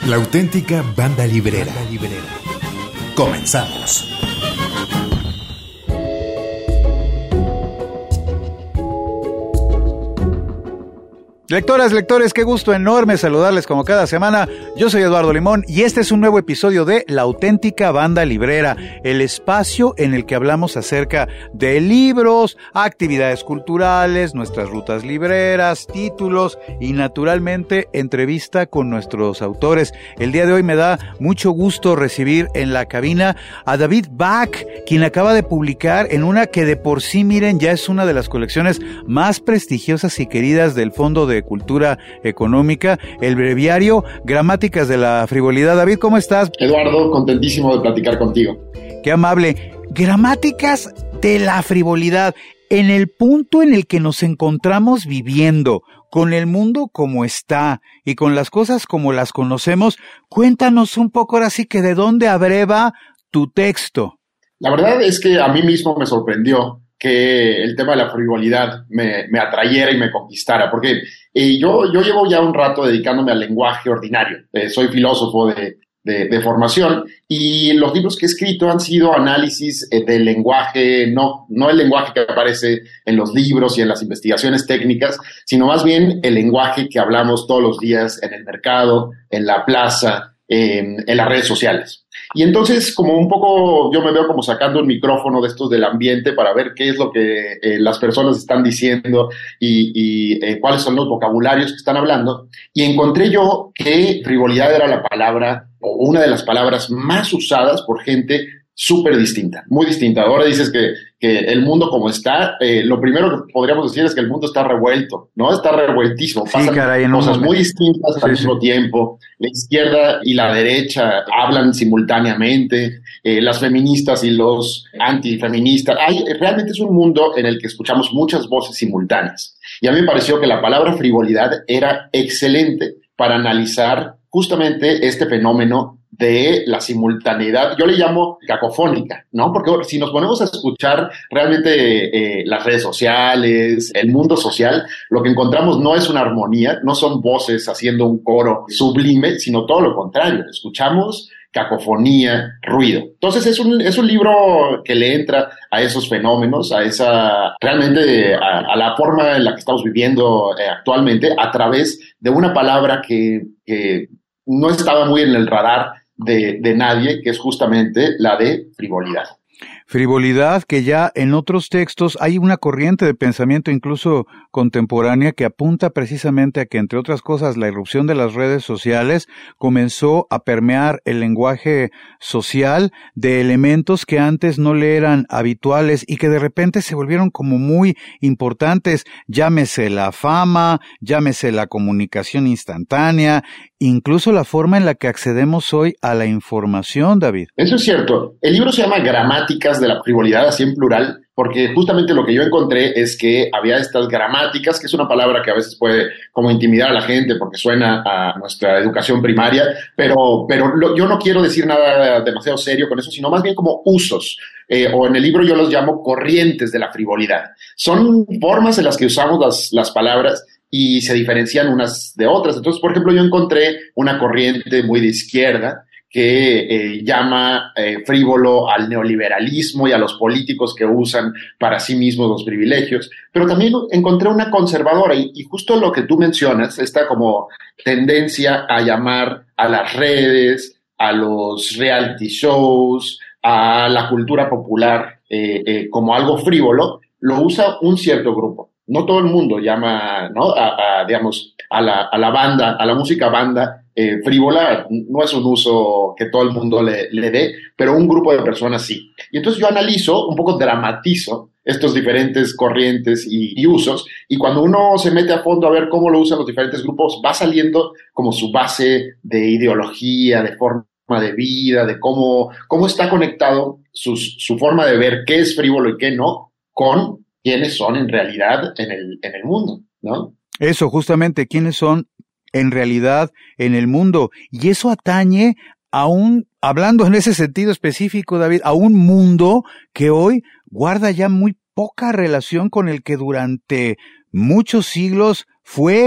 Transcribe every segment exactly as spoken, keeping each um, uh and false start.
La auténtica banda librera. Comenzamos. Lectoras, lectores, qué gusto enorme saludarles como cada semana. Yo soy Eduardo Limón y este es un nuevo episodio de La auténtica banda librera, el espacio en el que hablamos acerca de libros, actividades culturales, nuestras rutas libreras, títulos y naturalmente entrevista con nuestros autores. El día de hoy me da mucho gusto recibir en la cabina a David Bach, quien acaba de publicar en una que de por sí, miren, ya es una de las colecciones más prestigiosas y queridas del Fondo de Cultura Económica, el breviario Gramáticas de la Frivolidad. David, ¿cómo estás? Eduardo, contentísimo de platicar contigo. Qué amable. Gramáticas de la Frivolidad, en el punto en el que nos encontramos viviendo, con el mundo como está y con las cosas como las conocemos. Cuéntanos un poco ahora sí que de dónde abreva tu texto. La verdad es que a mí mismo me sorprendió que el tema de la frivolidad me, me atrayera y me conquistara, porque eh, yo, yo llevo ya un rato dedicándome al lenguaje ordinario. Eh, soy filósofo de, de, de formación y los libros que he escrito han sido análisis eh, del lenguaje, no, no el lenguaje que aparece en los libros y en las investigaciones técnicas, sino más bien el lenguaje que hablamos todos los días en el mercado, en la plaza, eh, en las redes sociales. Y entonces, como un poco, yo me veo como sacando un micrófono de estos del ambiente para ver qué es lo que eh, las personas están diciendo y, y eh, cuáles son los vocabularios que están hablando. Y encontré yo que frivolidad era la palabra, o una de las palabras más usadas por gente súper distinta, muy distinta. Ahora dices que, que el mundo como está, eh, lo primero que podríamos decir es que el mundo está revuelto, ¿no? Está revueltísimo. Sí, pasan caray, cosas muy distintas sí, al sí. mismo tiempo. La izquierda y la derecha hablan simultáneamente, eh, las feministas y los antifeministas. Hay, realmente es un mundo en el que escuchamos muchas voces simultáneas. Y a mí me pareció que la palabra frivolidad era excelente para analizar justamente este fenómeno de la simultaneidad. Yo le llamo cacofónica, ¿no? Porque si nos ponemos a escuchar realmente eh, las redes sociales, el mundo social, lo que encontramos no es una armonía, no son voces haciendo un coro sublime, sino todo lo contrario. Escuchamos cacofonía, ruido. Entonces es un, es un libro que le entra a esos fenómenos, a esa, realmente a, a la forma en la que estamos viviendo eh, actualmente, a través de una palabra que, que no estaba muy en el radar de, de nadie, que es justamente la de frivolidad. Frivolidad, que ya en otros textos hay una corriente de pensamiento incluso contemporánea que apunta precisamente a que, entre otras cosas, la irrupción de las redes sociales comenzó a permear el lenguaje social de elementos que antes no le eran habituales y que de repente se volvieron como muy importantes. Llámese la fama, llámese la comunicación instantánea, incluso la forma en la que accedemos hoy a la información, David. Eso es cierto. El libro se llama Gramáticas de la Frivolidad, así en plural, porque justamente lo que yo encontré es que había estas gramáticas, que es una palabra que a veces puede como intimidar a la gente porque suena a nuestra educación primaria, pero, pero lo, yo no quiero decir nada demasiado serio con eso, sino más bien como usos, eh, o en el libro yo los llamo corrientes de la frivolidad. Son formas en las que usamos las, las palabras y se diferencian unas de otras. Entonces, por ejemplo, yo encontré una corriente muy de izquierda que eh, llama eh, frívolo al neoliberalismo y a los políticos que usan para sí mismos los privilegios, pero también encontré una conservadora y, y justo lo que tú mencionas, esta como tendencia a llamar a las redes, a los reality shows, a la cultura popular eh, eh, como algo frívolo, lo usa un cierto grupo. No todo el mundo llama, ¿no? a, a, digamos, a la, a la banda, a la música banda, Eh, frívola, no es un uso que todo el mundo le, le dé, pero un grupo de personas sí. Y entonces yo analizo, un poco dramatizo estos diferentes corrientes y, y usos, y cuando uno se mete a fondo a ver cómo lo usan los diferentes grupos, va saliendo como su base de ideología, de forma de vida, de cómo, cómo está conectado sus, su forma de ver qué es frívolo y qué no, con quiénes son en realidad en el, en el mundo, ¿no? Eso, justamente, quiénes son en realidad en el mundo. Y eso atañe a un, hablando en ese sentido específico, David, a un mundo que hoy guarda ya muy poca relación con el que durante muchos siglos fue,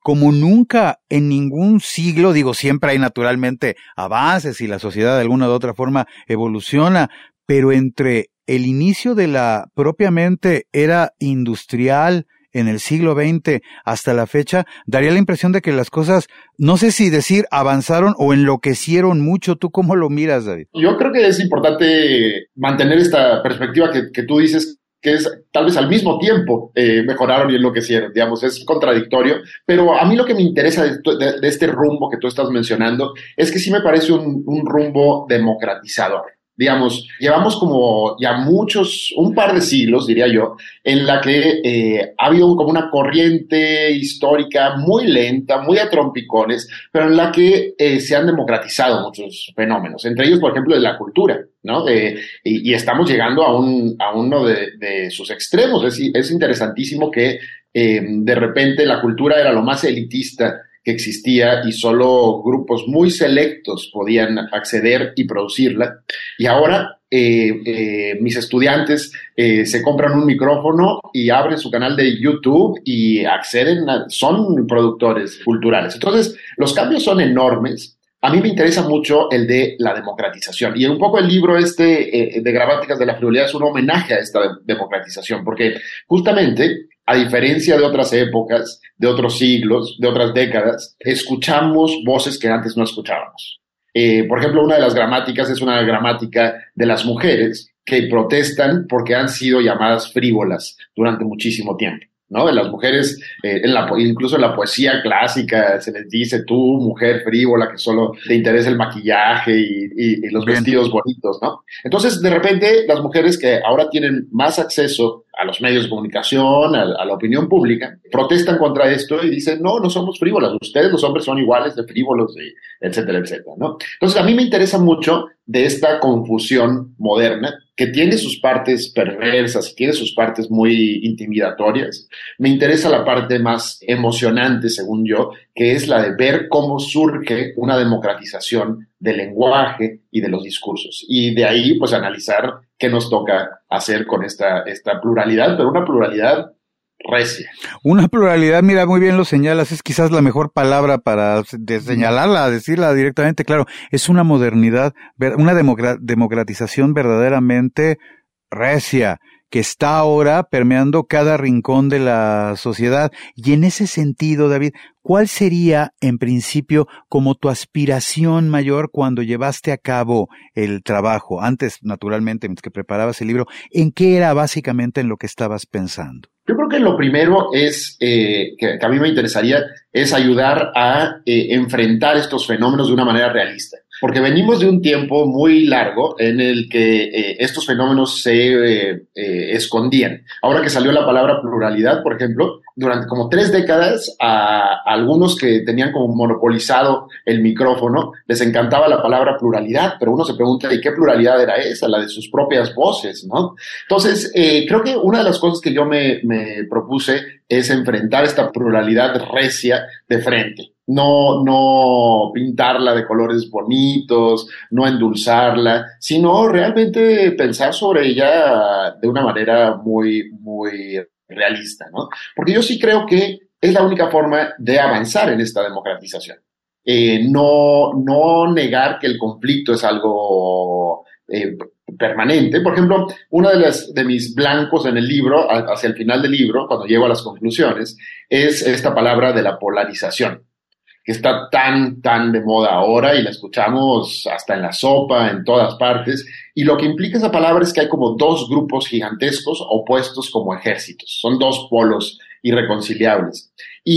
como nunca en ningún siglo, digo, siempre hay naturalmente avances y la sociedad de alguna u otra forma evoluciona, pero entre el inicio de la propiamente era industrial en el siglo veinte hasta la fecha, daría la impresión de que las cosas, no sé si decir avanzaron o enloquecieron mucho. ¿Tú cómo lo miras, David? Yo creo que es importante mantener esta perspectiva que, que tú dices, que es tal vez al mismo tiempo eh, mejoraron y enloquecieron, digamos, es contradictorio, pero a mí lo que me interesa de, de, de este rumbo que tú estás mencionando es que sí me parece un, un rumbo democratizador. Digamos, llevamos como ya muchos, un par de siglos, diría yo, en la que eh, ha habido como una corriente histórica muy lenta, muy a trompicones, pero en la que eh, se han democratizado muchos fenómenos, entre ellos, por ejemplo, de la cultura, ¿no? Eh, y, y estamos llegando a, un, a uno de, de sus extremos. Es, es interesantísimo que eh, de repente la cultura era lo más elitista que existía y solo grupos muy selectos podían acceder y producirla. Y ahora eh, eh, mis estudiantes eh, se compran un micrófono y abren su canal de YouTube y acceden, a, son productores culturales. Entonces, los cambios son enormes. A mí me interesa mucho el de la democratización. Y un poco el libro este eh, de Gramáticas de la Frivolidad es un homenaje a esta democratización, porque justamente, a diferencia de otras épocas, de otros siglos, de otras décadas, escuchamos voces que antes no escuchábamos. Eh, por ejemplo, una de las gramáticas es una gramática de las mujeres que protestan porque han sido llamadas frívolas durante muchísimo tiempo, ¿no? De las mujeres, eh, en la, incluso en la poesía clásica se les dice, tú, mujer frívola, que solo te interesa el maquillaje y, y, y los Bien. vestidos bonitos, ¿no? Entonces, de repente, las mujeres que ahora tienen más acceso a los medios de comunicación, a, a la opinión pública, protestan contra esto y dicen, no, no somos frívolas, ustedes los hombres son iguales de frívolos, y etcétera, etcétera, ¿no? Entonces, a mí me interesa mucho de esta confusión moderna, que tiene sus partes perversas y tiene sus partes muy intimidatorias. Me interesa la parte más emocionante, según yo, que es la de ver cómo surge una democratización del lenguaje y de los discursos. Y de ahí, pues, analizar qué nos toca hacer con esta, esta pluralidad, pero una pluralidad recia. Una pluralidad, mira, muy bien lo señalas, es quizás la mejor palabra para de señalarla, decirla directamente, claro, es una modernidad, una democra- democratización verdaderamente recia, que está ahora permeando cada rincón de la sociedad. Y en ese sentido, David, ¿cuál sería, en principio, como tu aspiración mayor cuando llevaste a cabo el trabajo? Antes, naturalmente, mientras que preparabas el libro, ¿en qué era básicamente en lo que estabas pensando? Yo creo que lo primero es, eh, que, que a mí me interesaría, es ayudar a eh, enfrentar estos fenómenos de una manera realista. Porque venimos de un tiempo muy largo en el que eh, estos fenómenos se eh, eh, escondían. Ahora que salió la palabra pluralidad, por ejemplo, durante como tres décadas a, a algunos que tenían como monopolizado el micrófono, les encantaba la palabra pluralidad, pero uno se pregunta, ¿y qué pluralidad era esa? La de sus propias voces, ¿no? Entonces, eh, creo que una de las cosas que yo me, me propuse es enfrentar esta pluralidad recia de frente. No, no pintarla de colores bonitos, no endulzarla, sino realmente pensar sobre ella de una manera muy, muy realista, ¿no? Porque yo sí creo que es la única forma de avanzar en esta democratización. Eh, no, no negar que el conflicto es algo eh, permanente. Por ejemplo, uno de, las, de mis blancos en el libro, hacia el final del libro, cuando llego a las conclusiones, es esta palabra de la polarización, que está tan, tan de moda ahora y la escuchamos hasta en la sopa, en todas partes. Y lo que implica esa palabra es que hay como dos grupos gigantescos opuestos como ejércitos. Son dos polos irreconciliables.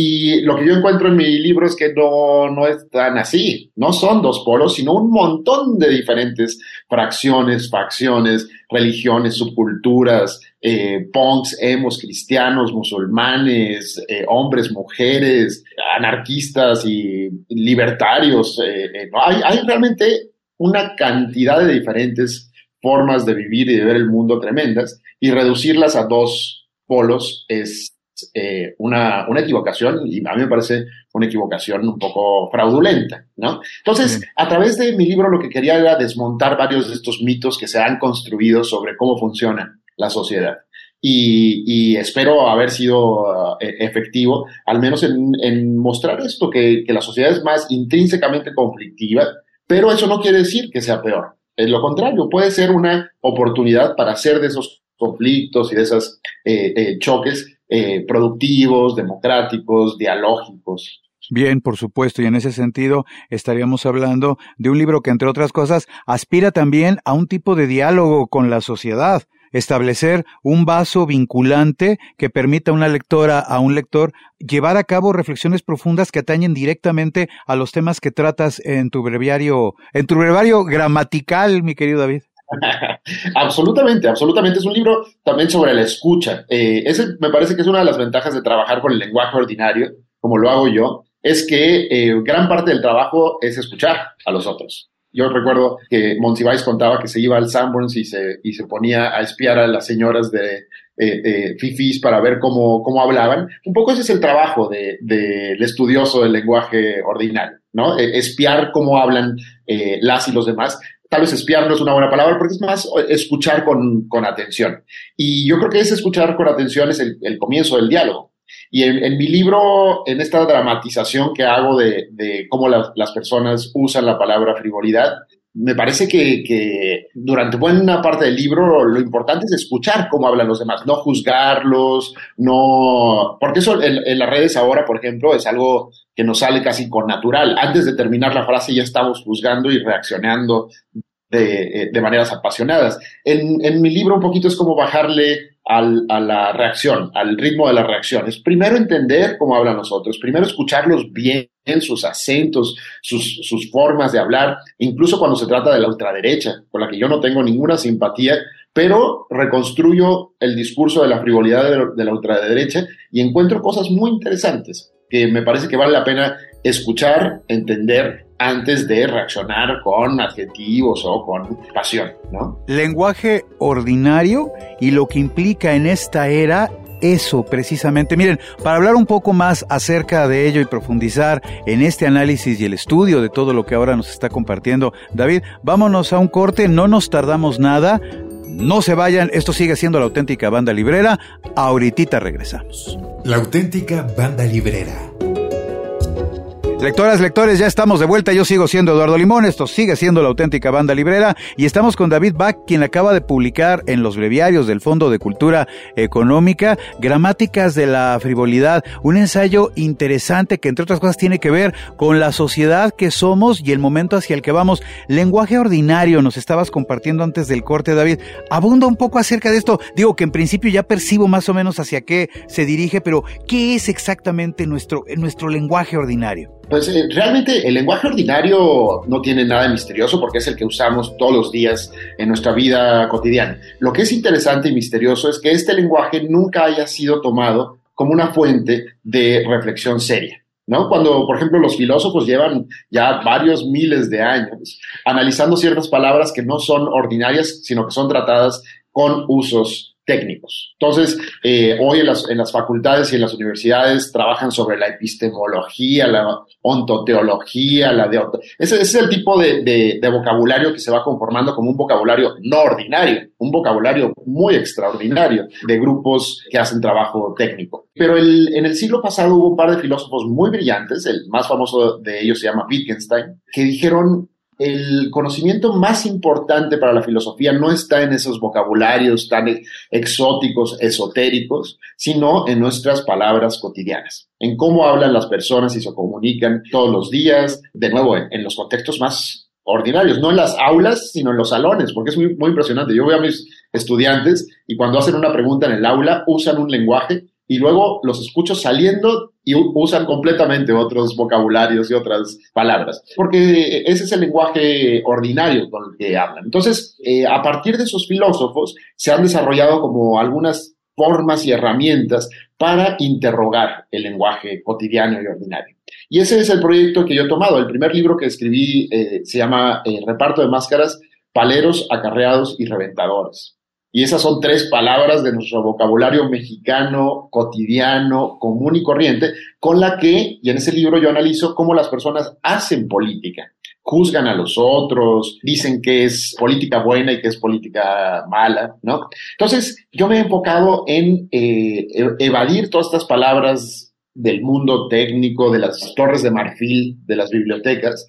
Y lo que yo encuentro en mi libro es que no, no es tan así. No son dos polos, sino un montón de diferentes fracciones, facciones, religiones, subculturas, eh, punks, emos, cristianos, musulmanes, eh, hombres, mujeres, anarquistas y libertarios. Eh, eh, no, hay, hay realmente una cantidad de diferentes formas de vivir y de ver el mundo tremendas, y reducirlas a dos polos es eh, una, una equivocación, y a mí me parece una equivocación un poco fraudulenta, ¿no? Entonces, sí. A través de mi libro lo que quería era desmontar varios de estos mitos que se han construido sobre cómo funciona la sociedad. y, y espero haber sido uh, efectivo, al menos en, en mostrar esto, que, que la sociedad es más intrínsecamente conflictiva, pero eso no quiere decir que sea peor. Es lo contrario, puede ser una oportunidad para hacer de esos conflictos y de esos eh, eh, choques eh, productivos, democráticos, dialógicos. Bien, por supuesto, y en ese sentido estaríamos hablando de un libro que, entre otras cosas, aspira también a un tipo de diálogo con la sociedad, establecer un vaso vinculante que permita a una lectora, a un lector, llevar a cabo reflexiones profundas que atañen directamente a los temas que tratas en tu breviario, en tu breviario gramatical, mi querido David. Absolutamente, absolutamente. Es un libro también sobre la escucha. Eh, ese me parece que es una de las ventajas de trabajar con el lenguaje ordinario, como lo hago yo, es que eh, gran parte del trabajo es escuchar a los otros. Yo recuerdo que Monsiváis contaba que se iba al Sanborns y se, y se ponía a espiar a las señoras de eh, eh, fifís para ver cómo, cómo hablaban. Un poco ese es el trabajo de, de el estudioso del lenguaje ordinario, ¿no? Eh, espiar cómo hablan eh, las y los demás. Tal vez espiar no es una buena palabra porque es más escuchar con, con atención. Y yo creo que ese escuchar con atención es el, el comienzo del diálogo. Y en, en mi libro, en esta dramatización que hago de, de cómo la, las personas usan la palabra frivolidad, me parece que, que durante buena parte del libro lo importante es escuchar cómo hablan los demás, no juzgarlos, no... Porque eso en, en las redes ahora, por ejemplo, es algo que nos sale casi con natural. Antes de terminar la frase ya estamos juzgando y reaccionando de, de maneras apasionadas. En, en mi libro un poquito es como bajarle al, a la reacción, al ritmo de la reacción. Es primero entender cómo hablan los otros, primero escucharlos bien, sus acentos, sus, sus formas de hablar, incluso cuando se trata de la ultraderecha, con la que yo no tengo ninguna simpatía, pero reconstruyo el discurso de la frivolidad de la, de la ultraderecha y encuentro cosas muy interesantes que me parece que vale la pena escuchar, entender, antes de reaccionar con adjetivos o con pasión, ¿no? Lenguaje ordinario y lo que implica en esta era eso precisamente. Miren, para hablar un poco más acerca de ello y profundizar en este análisis y el estudio de todo lo que ahora nos está compartiendo David, vámonos a un corte, no nos tardamos nada, no se vayan, esto sigue siendo La Auténtica Banda Librera, ahorita regresamos. La Auténtica Banda Librera. Lectoras, lectores, ya estamos de vuelta. Yo sigo siendo Eduardo Limón, esto sigue siendo La Auténtica Banda Librera y estamos con David Bach, quien acaba de publicar en los breviarios del Fondo de Cultura Económica Gramáticas de la Frivolidad, un ensayo interesante que entre otras cosas tiene que ver con la sociedad que somos y el momento hacia el que vamos. Lenguaje ordinario, nos estabas compartiendo antes del corte, David. Abunda un poco acerca de esto. Digo que en principio ya percibo más o menos hacia qué se dirige, pero ¿qué es exactamente nuestro, nuestro lenguaje ordinario? Pues eh, realmente el lenguaje ordinario no tiene nada de misterioso porque es el que usamos todos los días en nuestra vida cotidiana. Lo que es interesante y misterioso es que este lenguaje nunca haya sido tomado como una fuente de reflexión seria, ¿no? Cuando, por ejemplo, los filósofos llevan ya varios miles de años analizando ciertas palabras que no son ordinarias, sino que son tratadas con usos técnicos. Entonces, eh, hoy en las, en las facultades y en las universidades trabajan sobre la epistemología, la ontoteología, la de... Ese, ese es el tipo de, de, de vocabulario que se va conformando como un vocabulario no ordinario, un vocabulario muy extraordinario de grupos que hacen trabajo técnico. Pero el, en el siglo pasado hubo un par de filósofos muy brillantes, el más famoso de ellos se llama Wittgenstein, que dijeron: el conocimiento más importante para la filosofía no está en esos vocabularios tan exóticos, esotéricos, sino en nuestras palabras cotidianas, en cómo hablan las personas y se comunican todos los días, de nuevo, en, en los contextos más ordinarios, no en las aulas, sino en los salones, porque es muy, muy impresionante. Yo veo a mis estudiantes y cuando hacen una pregunta en el aula usan un lenguaje y luego los escucho saliendo y usan completamente otros vocabularios y otras palabras, porque ese es el lenguaje ordinario con el que hablan. Entonces, eh, a partir de esos filósofos se han desarrollado como algunas formas y herramientas para interrogar el lenguaje cotidiano y ordinario. Y ese es el proyecto que yo he tomado. El primer libro que escribí eh, se llama eh, Reparto de Máscaras, Paleros, Acarreados y Reventadores. Y esas son tres palabras de nuestro vocabulario mexicano, cotidiano, común y corriente, con la que, y en ese libro yo analizo cómo las personas hacen política, juzgan a los otros, dicen que es política buena y que es política mala, ¿no? Entonces, yo me he enfocado en eh, evadir todas estas palabras del mundo técnico, de las torres de marfil, de las bibliotecas,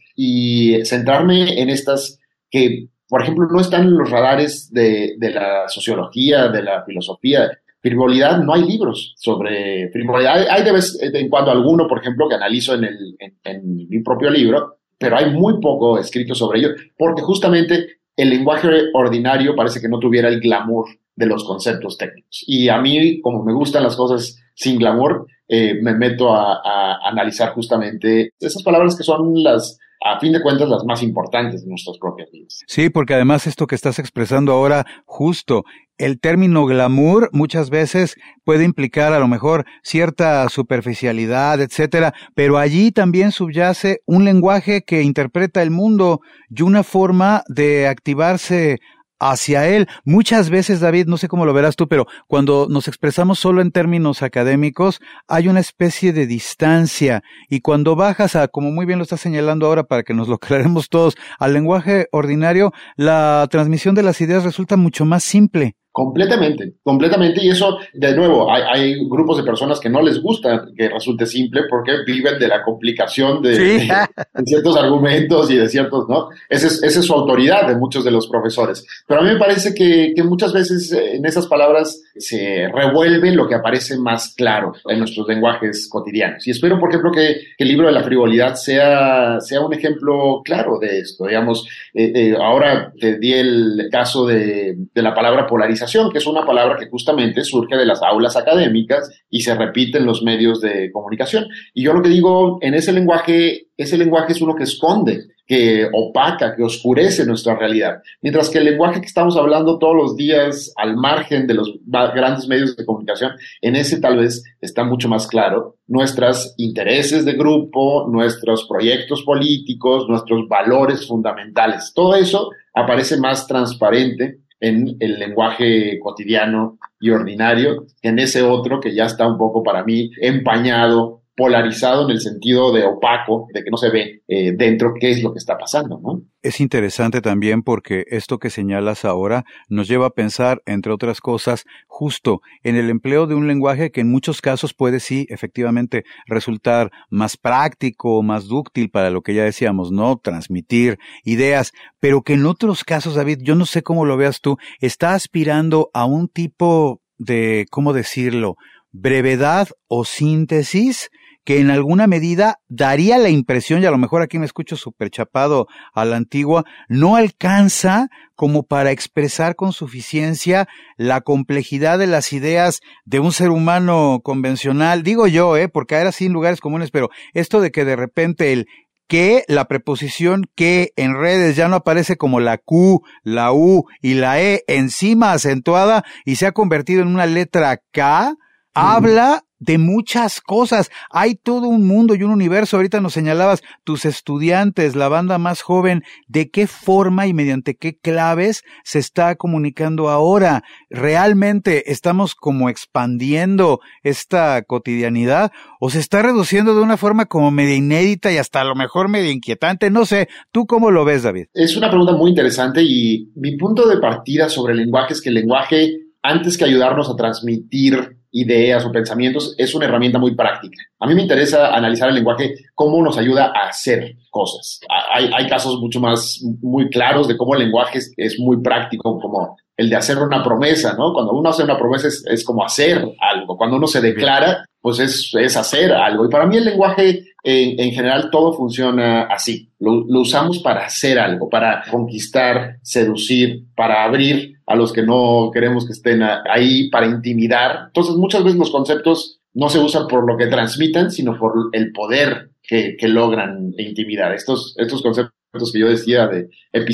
y centrarme en estas que, por ejemplo, no están en los radares de, de la sociología, de la filosofía. Frivolidad, no hay libros sobre frivolidad. Hay, hay de vez en cuando alguno, por ejemplo, que analizo en, el, en, en mi propio libro, pero hay muy poco escrito sobre ello, porque justamente el lenguaje ordinario parece que no tuviera el glamour de los conceptos técnicos. Y a mí, como me gustan las cosas sin glamour, eh, me meto a, a analizar justamente esas palabras que son las, a fin de cuentas, las más importantes de nuestras propias vidas. Sí, porque además esto que estás expresando ahora, justo, el término glamour muchas veces puede implicar a lo mejor cierta superficialidad, etcétera, pero allí también subyace un lenguaje que interpreta el mundo y una forma de activarse hacia él. Muchas veces, David, no sé cómo lo verás tú, pero cuando nos expresamos solo en términos académicos, hay una especie de distancia, y cuando bajas a, como muy bien lo estás señalando ahora para que nos lo aclaremos todos, al lenguaje ordinario, la transmisión de las ideas resulta mucho más simple. Completamente, completamente, y eso, de nuevo, hay, hay grupos de personas que no les gusta que resulte simple porque viven de la complicación de, ¿Sí? de, de ciertos argumentos y de ciertos, ¿no? Esa es, esa es su autoridad de muchos de los profesores. Pero a mí me parece que, que muchas veces en esas palabras se revuelve lo que aparece más claro en nuestros lenguajes cotidianos. Y espero, por ejemplo, que, que el libro de la frivolidad sea, sea un ejemplo claro de esto. Digamos, eh, eh, ahora te di el caso de, de la palabra polarización, que es una palabra que justamente surge de las aulas académicas y se repite en los medios de comunicación. Y yo lo que digo, en ese lenguaje, ese lenguaje es uno que esconde, que opaca, que oscurece nuestra realidad. Mientras que el lenguaje que estamos hablando todos los días al margen de los grandes medios de comunicación, en ese tal vez está mucho más claro nuestros intereses de grupo, nuestros proyectos políticos, nuestros valores fundamentales. Todo eso aparece más transparente en el lenguaje cotidiano y ordinario, que en ese otro que ya está un poco para mí empañado, polarizado en el sentido de opaco, de que no se ve eh, dentro qué es lo que está pasando, ¿no? Es interesante también porque esto que señalas ahora nos lleva a pensar, entre otras cosas, justo en el empleo de un lenguaje que en muchos casos puede sí, efectivamente, resultar más práctico, más dúctil para lo que ya decíamos, ¿no? Transmitir ideas, pero que en otros casos, David, yo no sé cómo lo veas tú, está aspirando a un tipo de, ¿cómo decirlo?, brevedad o síntesis que en alguna medida daría la impresión, y a lo mejor aquí me escucho súper chapado a la antigua, no alcanza como para expresar con suficiencia la complejidad de las ideas de un ser humano convencional. Digo yo, eh, porque era así en lugares comunes, pero esto de que de repente el que, la preposición que en redes ya no aparece como la Q, la U y la E encima acentuada y se ha convertido en una letra K, habla de muchas cosas. Hay todo un mundo y un universo. Ahorita nos señalabas tus estudiantes, la banda más joven, de qué forma y mediante qué claves se está comunicando ahora. ¿Realmente estamos como expandiendo esta cotidianidad o se está reduciendo de una forma como media inédita y hasta a lo mejor media inquietante? No sé, ¿tú cómo lo ves, David? Es una pregunta muy interesante y mi punto de partida sobre el lenguaje es que el lenguaje, antes que ayudarnos a transmitir ideas o pensamientos, es una herramienta muy práctica. A mí me interesa analizar el lenguaje, cómo nos ayuda a hacer cosas. Hay, hay casos mucho más, muy claros de cómo el lenguaje es, es muy práctico, como el de hacer una promesa, ¿no? Cuando uno hace una promesa es, es como hacer algo. Cuando uno se declara, pues es, es hacer algo. Y para mí el lenguaje, en, en general, todo funciona así. Lo, lo usamos para hacer algo, para conquistar, seducir, para abrir a los que no queremos que estén ahí, para intimidar. Entonces, muchas veces los conceptos no se usan por lo que transmitan, sino por el poder que, que logran intimidar. Estos, estos conceptos que yo decía de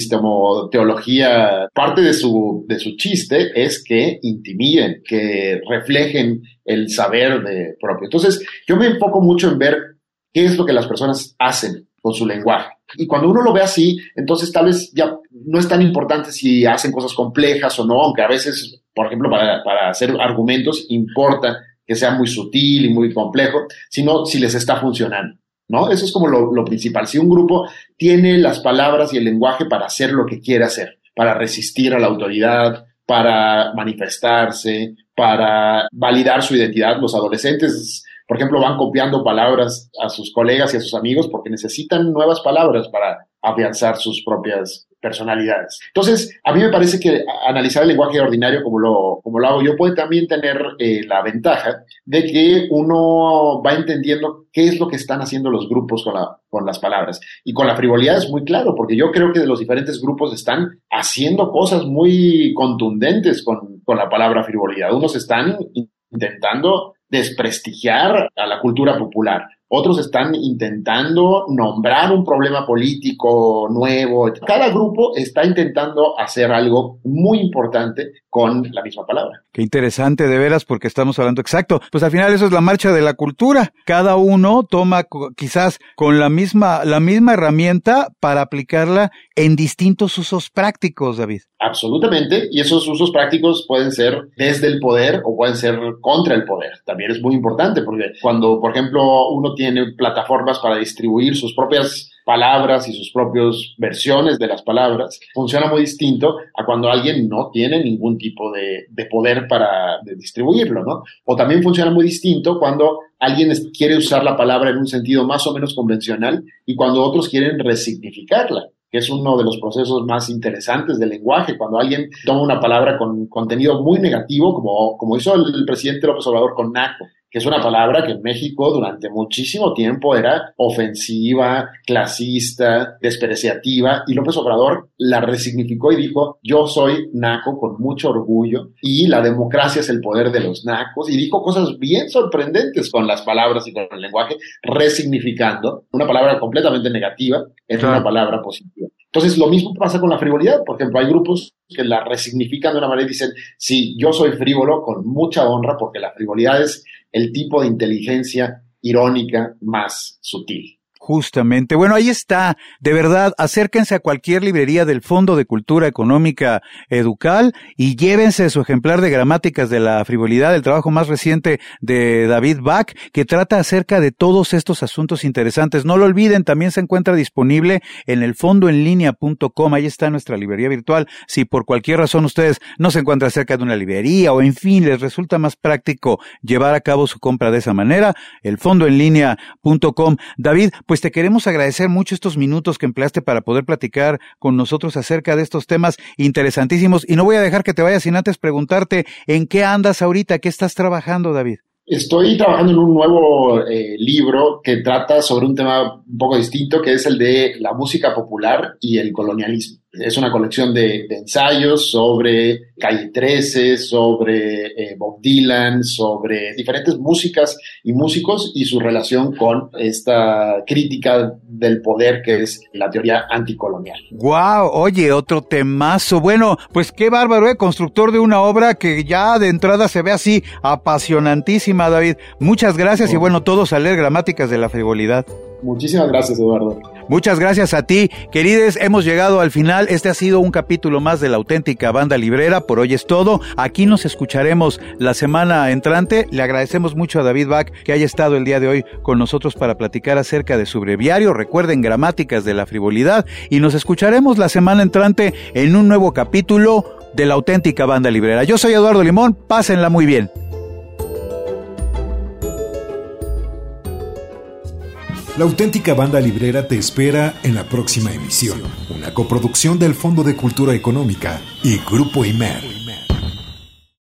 epistemoteología, parte de su, de su chiste es que intimiden, que reflejen el saber de propio. Entonces, yo me enfoco mucho en ver qué es lo que las personas hacen con su lenguaje. Y cuando uno lo ve así, entonces tal vez ya no es tan importante si hacen cosas complejas o no, aunque a veces, por ejemplo, para, para hacer argumentos importa que sea muy sutil y muy complejo, sino si les está funcionando. ¿no? Eso es como lo, lo principal. Si un grupo tiene las palabras y el lenguaje para hacer lo que quiere hacer, para resistir a la autoridad, para manifestarse, para validar su identidad. Los adolescentes, por ejemplo, van copiando palabras a sus colegas y a sus amigos porque necesitan nuevas palabras para afianzar sus propias personalidades. Entonces, a mí me parece que analizar el lenguaje ordinario como lo, como lo hago yo puede también tener eh, la ventaja de que uno va entendiendo qué es lo que están haciendo los grupos con, la, con las palabras. Y con la frivolidad es muy claro, porque yo creo que de los diferentes grupos están haciendo cosas muy contundentes con, con la palabra frivolidad. Unos están intentando desprestigiar a la cultura popular. Otros están intentando nombrar un problema político nuevo. Cada grupo está intentando hacer algo muy importante con la misma palabra. Qué interesante, de veras, porque estamos hablando exacto. Pues al final eso es la marcha de la cultura. Cada uno toma quizás con la misma, la misma herramienta para aplicarla en distintos usos prácticos, David. Absolutamente, y esos usos prácticos pueden ser desde el poder o pueden ser contra el poder. También es muy importante porque cuando, por ejemplo, uno tiene plataformas para distribuir sus propias palabras y sus propias versiones de las palabras, funciona muy distinto a cuando alguien no tiene ningún tipo de, de poder para de distribuirlo, ¿no? O también funciona muy distinto cuando alguien quiere usar la palabra en un sentido más o menos convencional y cuando otros quieren resignificarla, que es uno de los procesos más interesantes del lenguaje, cuando alguien toma una palabra con contenido muy negativo, como, como hizo el presidente López Obrador con naco, que es una palabra que en México durante muchísimo tiempo era ofensiva, clasista, despreciativa, y López Obrador la resignificó y dijo, yo soy naco con mucho orgullo, y la democracia es el poder de los nacos, y dijo cosas bien sorprendentes con las palabras y con el lenguaje, resignificando una palabra completamente negativa en una palabra positiva. Entonces, lo mismo pasa con la frivolidad. Por ejemplo, hay grupos que la resignifican de una manera y dicen, sí, yo soy frívolo con mucha honra porque la frivolidad es el tipo de inteligencia irónica más sutil. Justamente. Bueno, ahí está. De verdad, acérquense a cualquier librería del Fondo de Cultura Económica Educal y llévense su ejemplar de Gramáticas de la Frivolidad, el trabajo más reciente de David Bach, que trata acerca de todos estos asuntos interesantes. No lo olviden, también se encuentra disponible en el fondo en línea punto com. Ahí está nuestra librería virtual. Si por cualquier razón ustedes no se encuentran cerca de una librería o en fin, les resulta más práctico llevar a cabo su compra de esa manera, el fondo en línea punto com. David, pues te queremos agradecer mucho estos minutos que empleaste para poder platicar con nosotros acerca de estos temas interesantísimos y no voy a dejar que te vayas sin antes preguntarte en qué andas ahorita, qué estás trabajando, David. Estoy trabajando en un nuevo eh, libro que trata sobre un tema un poco distinto, que es el de la música popular y el colonialismo. Es una colección de, de ensayos sobre Calle trece, sobre eh, Bob Dylan, sobre diferentes músicas y músicos y su relación con esta crítica del poder que es la teoría anticolonial. ¡Guau! Wow, oye, otro temazo. Bueno, pues qué bárbaro, ¿eh? Constructor de una obra que ya de entrada se ve así apasionantísima, David. Muchas gracias oh. y bueno, todos a leer Gramáticas de la Frivolidad. Muchísimas gracias, Eduardo. Muchas gracias a ti, querides. Hemos llegado al final. Este ha sido un capítulo más de La Auténtica Banda Librera. Por hoy es todo. Aquí nos escucharemos la semana entrante. Le agradecemos mucho a David Bach que haya estado el día de hoy con nosotros para platicar acerca de su breviario. Recuerden, Gramáticas de la Frivolidad. Y nos escucharemos la semana entrante en un nuevo capítulo de La Auténtica Banda Librera. Yo soy Eduardo Limón. Pásenla muy bien. La Auténtica Banda Librera te espera en la próxima emisión, una coproducción del Fondo de Cultura Económica y Grupo I M E R.